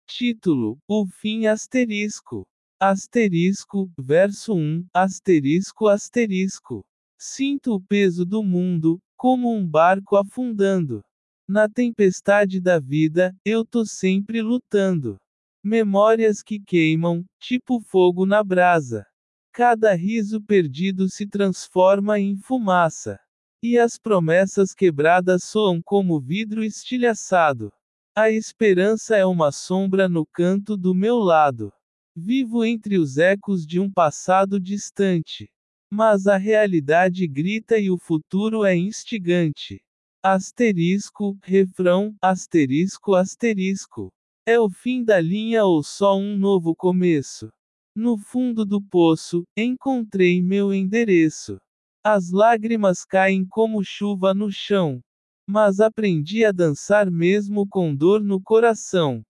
Título: O fim asterisco. Asterisco, verso 1, asterisco asterisco. Sinto o peso do mundo, como um barco afundando. Na tempestade da vida, eu tô sempre lutando. Memórias que queimam, tipo fogo na brasa. Cada riso perdido se transforma em fumaça. E as promessas quebradas soam como vidro estilhaçado. A esperança é uma sombra no canto do meu lado. Vivo entre os ecos de um passado distante. Mas a realidade grita e o futuro é instigante. Asterisco, refrão, asterisco asterisco. É o fim da linha ou só um novo começo? No fundo do poço, encontrei meu endereço. As lágrimas caem como chuva no chão. Mas aprendi a dançar mesmo com dor no coração.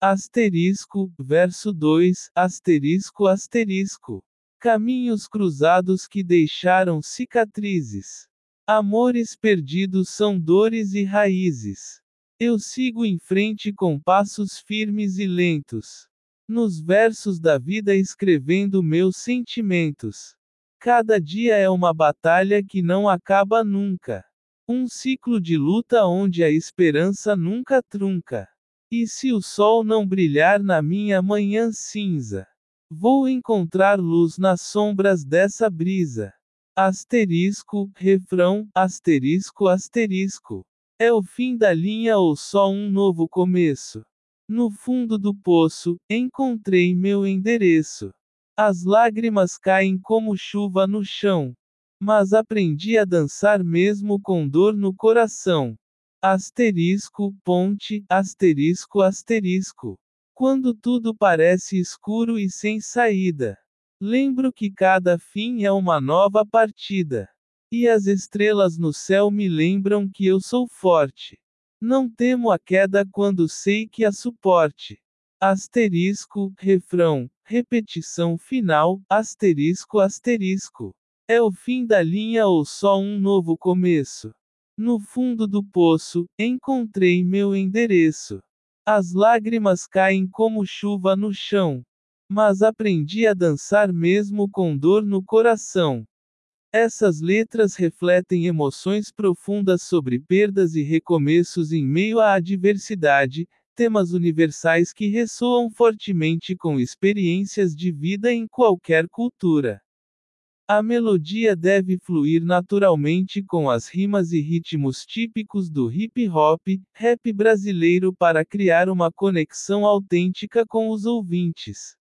Asterisco, verso 2, asterisco asterisco. Caminhos cruzados que deixaram cicatrizes. Amores perdidos são dores e raízes. Eu sigo em frente com passos firmes e lentos. Nos versos da vida escrevendo meus sentimentos. Cada dia é uma batalha que não acaba nunca. Um ciclo de luta onde a esperança nunca trunca. E se o sol não brilhar na minha manhã cinza? Vou encontrar luz nas sombras dessa brisa. Asterisco, refrão, asterisco asterisco. É o fim da linha ou só um novo começo? No fundo do poço, encontrei meu endereço. As lágrimas caem como chuva no chão. Mas aprendi a dançar mesmo com dor no coração. Asterisco, ponte, asterisco asterisco. Quando tudo parece escuro e sem saída. Lembro que cada fim é uma nova partida. E as estrelas no céu me lembram que eu sou forte. Não temo a queda quando sei que a suporte. Asterisco, refrão, repetição final, asterisco asterisco. É o fim da linha ou só um novo começo? No fundo do poço, encontrei meu endereço. As lágrimas caem como chuva no chão. Mas aprendi a dançar mesmo com dor no coração. Essas letras refletem emoções profundas sobre perdas e recomeços em meio à adversidade, temas universais que ressoam fortemente com experiências de vida em qualquer cultura. A melodia deve fluir naturalmente com as rimas e ritmos típicos do hip hop, rap brasileiro para criar uma conexão autêntica com os ouvintes.